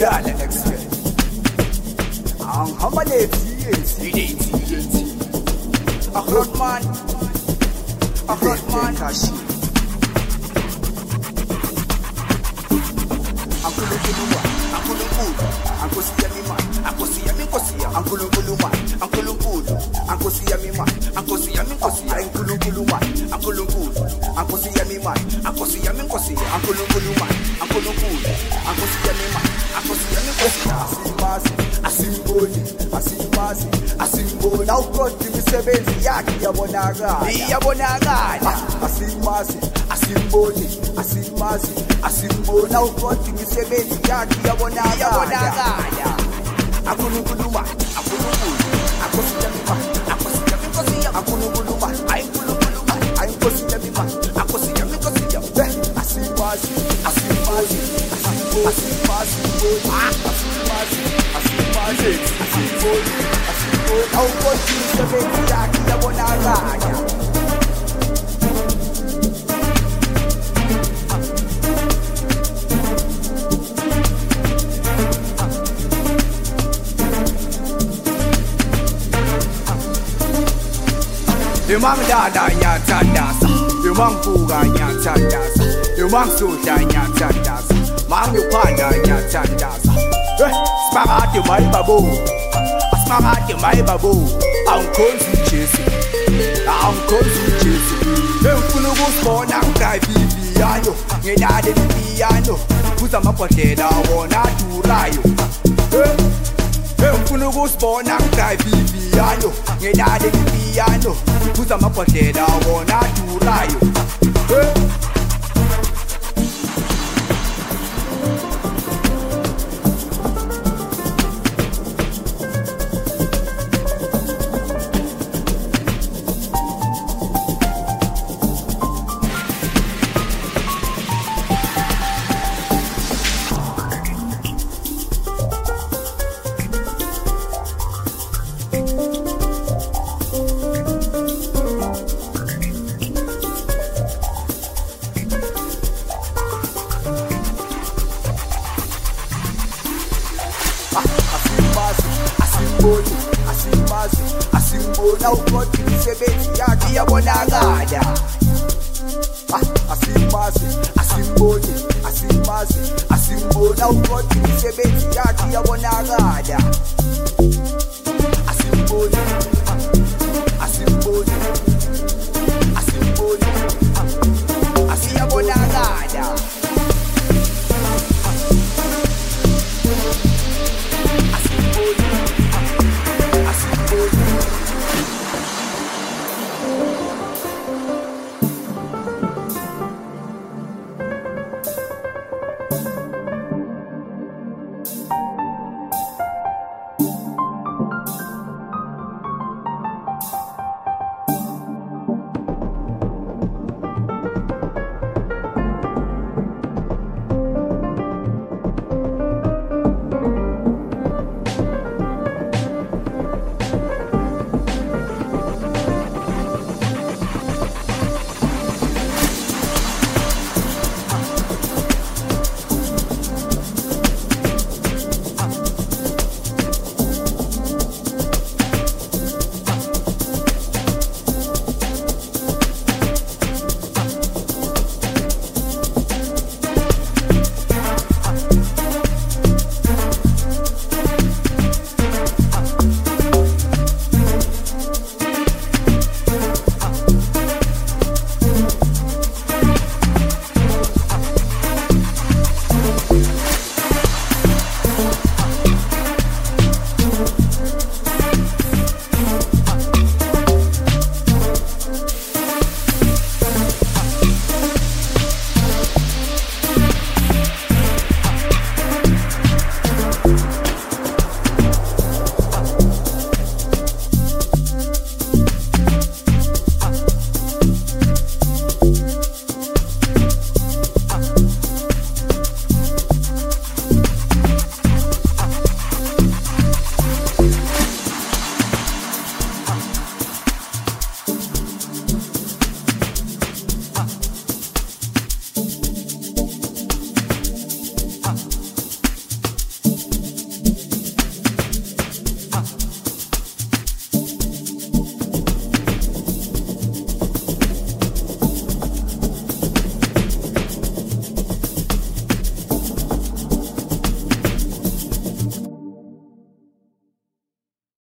Dala expert. How many years? A hot man. A hot man. Ankulunguluma, ankulungulu, ankosia mima, ankosia minkosia, ankulunguluma, ankulungulu, ankosia mima, ankosia minkosia, ankulunguluma, ankulungulu, ankosia mima, ankosia minkosia, ankulunguluma, ankulungulu, ankosia mima, ankosia minkosia. Asimboni, asimbasi, asimboni. Awukhothi imisebenzi yakhe iyabonakala. Asimbasi, asimboni, asimbasi, asimboni. Awukhothi imisebenzi yakhe iyabonakala. Akulunguluma, akulungulu, akosia mima, akosia minkosia, akulunguluma, ayinkulunguluma, ayinkosia mima, akosia minkosia. Asimbasi, asimbasi, asimbasi, asimbasi, asimbasi, asimboni, asimboni. Awukhothi imisebenzi yakhe iyabonakala. Imam dada nyatandasa, imam buga nyatandasa, imam suda nyatandasa, mangu panda nyatandasa. Smarate mai babu, smarate mai babu. Unkonzi Jesu, unkonzi Jesu. Mfunu busbona ngai piano, ngedade piano. Kuza mapotela wona turayo. Mfunu busbona ngai piano, ngedade piano. Kuza mapotela wona turayo. Asimboni, asimbasi, asimboni. Awukhothi imisebenzi yakhe iyabonakala. Asimbasi, asimboni, asimbasi, asimboni. Awukhothi imisebenzi yakhe iyabonakala.